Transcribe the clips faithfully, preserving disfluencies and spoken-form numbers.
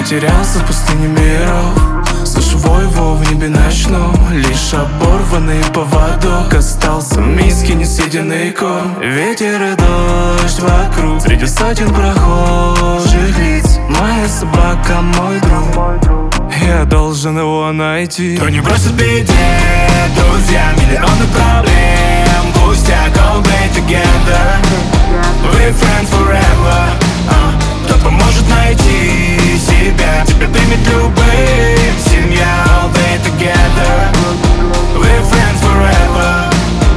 потерялся в пустыне миров. Слышу вой его в небе ночном. Лишь оборванный поводок остался в миске несъеденный корм. Ветер и дождь вокруг, среди сотен прохожих лиц. Моя собака, мой друг, я должен его найти. Кто не бросит в беде, друзья, миллионы проблем. Пустяк, all day together, we friends forever. uh, Кто поможет найти себя, тебя примет любым. Семья, all day together, we friends forever.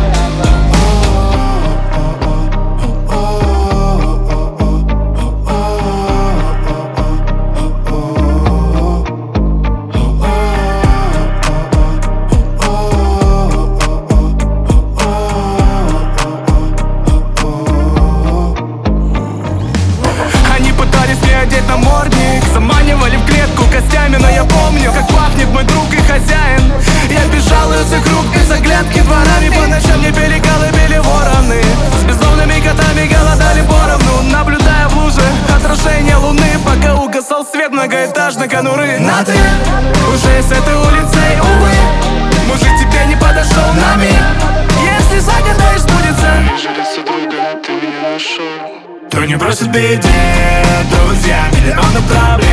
Одеть намордник, заманивали в клетку костями. Но я помню, как пахнет мой друг и хозяин. Я бежал из их рук без оглядки дворами. По ночам мне пели колыбели вороны. С бездомными котами голодали поровну, наблюдая в луже отражение луны, пока угасал свет многоэтажной конуры. На ты уже с этой улицей, увы, мужик тебе не подошел на миг. Если загадаешь, сбудется. Вижу лицо друга, ты меня нашел. Кто не бросит в беде, друзья, миллионы проблем.